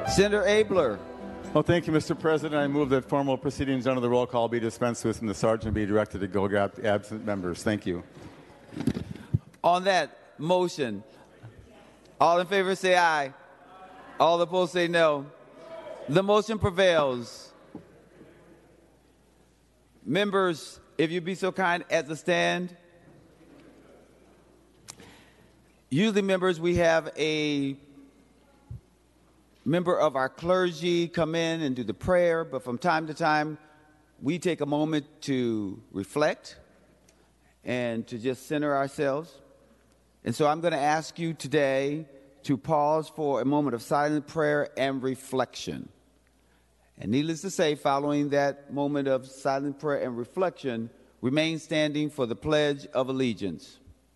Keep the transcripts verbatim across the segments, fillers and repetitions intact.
Senator Abler. Well, thank you, Mister President. I move that formal proceedings under the roll call be dispensed with and the sergeant be directed to go grab absent members. Thank you. On that motion, all in favor say aye. All opposed say no. The motion prevails. Members, if you'd be so kind as to stand. Usually, members, we have a member of our clergy come in and do the prayer, but from time to time, we take a moment to reflect and to just center ourselves. And so I'm going to ask you today to pause for a moment of silent prayer and reflection. And needless to say, following that moment of silent prayer and reflection, remain standing for the Pledge of Allegiance.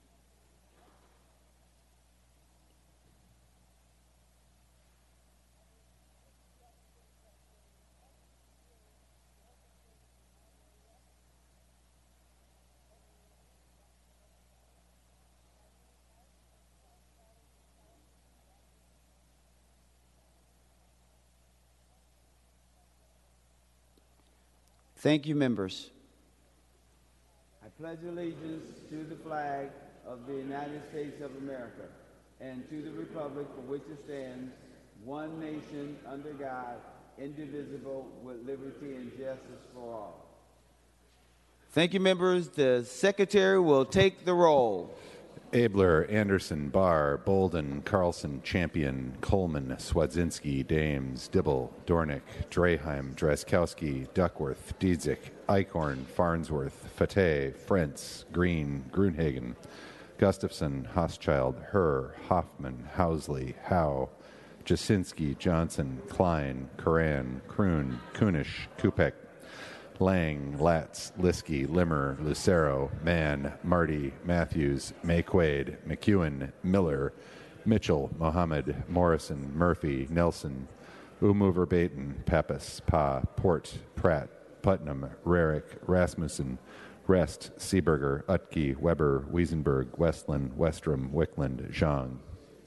Thank you, members. I pledge allegiance to the flag of the United States of America and to the republic for which it stands, one nation under God, indivisible, with liberty and justice for all. Thank you, members. The secretary will take the roll. Abler, Anderson, Barr, Bolden, Carlson, Champion, Coleman, Swadzinski, Dames, Dibble, Dornick, Draheim, Drazkowski, Duckworth, Diedzik, Eichhorn, Farnsworth, Fateh, Frentz, Green, Grunhagen, Gustafson, Hoschild, Herr, Hoffman, Housley, Howe, Jasinski, Johnson, Klein, Coran, Kroon, Kunish, Kupek, Lang, Latz, Liskey, Limmer, Lucero, Mann, Marty, Matthews, Mayquaid, McEwen, Miller, Mitchell, Mohammed, Morrison, Murphy, Nelson, Umuver Baton, Pappas, Pa, Port, Pratt, Putnam, Rarick, Rasmussen, Rest, Seeberger, Utke, Weber, Wiesenberg, Westland, Westrom, Wickland, Zhang.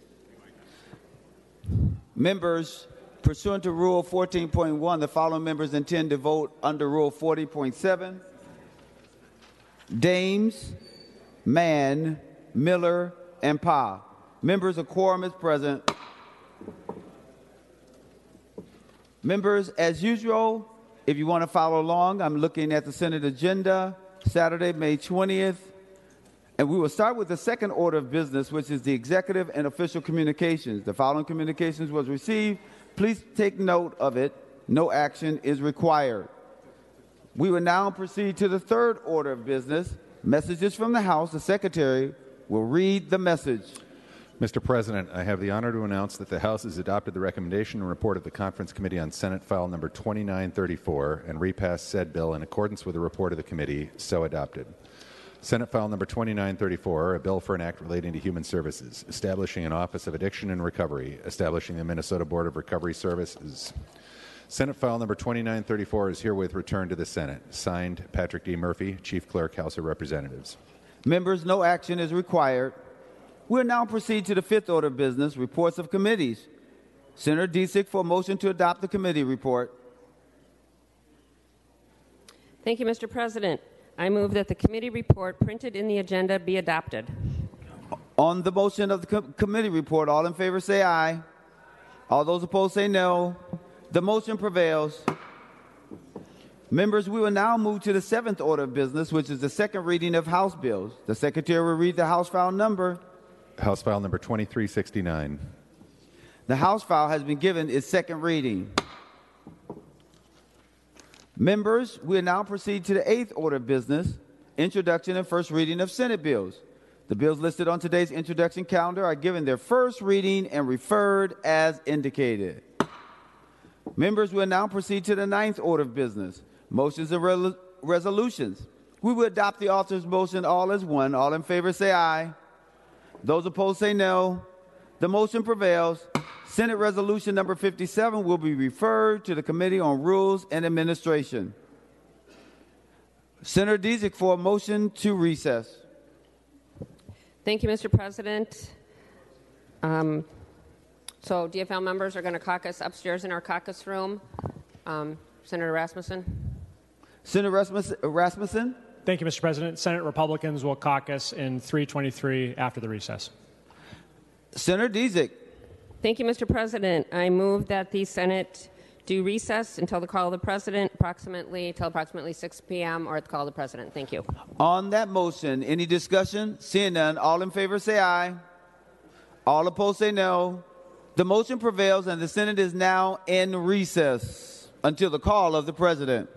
Members, pursuant to Rule fourteen point one, the following members intend to vote under Rule forty point seven. Dames, Mann, Miller, and Pa. Members, a quorum is present. Members, as usual, if you want to follow along, I'm looking at the Senate agenda, Saturday, May twentieth. And we will start with the second order of business, which is the executive and official communications. The following communications was received. Please take note of it. No action is required. We will now proceed to the third order of business. Messages from the House. The Secretary will read the message. Mister President, I have the honor to announce that the House has adopted the recommendation and report of the Conference Committee on Senate File Number twenty-nine thirty-four and repassed said bill in accordance with the report of the committee, so adopted. Senate File Number twenty-nine thirty-four, a bill for an act relating to human services, establishing an Office of Addiction and Recovery, establishing the Minnesota Board of Recovery Services. Senate File Number twenty-nine thirty-four is herewith returned to the Senate. Signed, Patrick D. Murphy, Chief Clerk, House of Representatives. Members, no action is required. We'll now proceed to the fifth order of business, reports of committees. Senator Diedzik for a motion to adopt the committee report. Thank you, Mister President. I move that the committee report printed in the agenda be adopted. On the motion of the com- committee report, all in favor say aye. All those opposed say no. The motion prevails. Members, we will now move to the seventh order of business, which is the second reading of House bills. The Secretary will read the House file number. House File Number twenty-three sixty-nine. The House file has been given its second reading. Members, we will now proceed to the eighth order of business, introduction and first reading of Senate bills. The bills listed on today's introduction calendar are given their first reading and referred as indicated. Members, we will now proceed to the ninth order of business, motions and re- resolutions. We will adopt the author's motion all as one. All in favor say aye. Those opposed say no. The motion prevails. Senate Resolution Number fifty-seven will be referred to the Committee on Rules and Administration. Senator Diedzik for a motion to recess. Thank you, Mister President. Um, So D F L members are going to caucus upstairs in our caucus room. Um, Senator Rasmussen. Senator Rasmussen, Rasmussen? Thank you, Mister President. Senate Republicans will caucus in three twenty-three after the recess. Senator Dziedzic. Thank you, Mister President. I move that the Senate do recess until the call of the President, approximately till approximately six p.m. or at the call of the President. Thank you. On that motion, any discussion? Seeing none, all in favor say aye. All opposed say no. The motion prevails and the Senate is now in recess until the call of the President.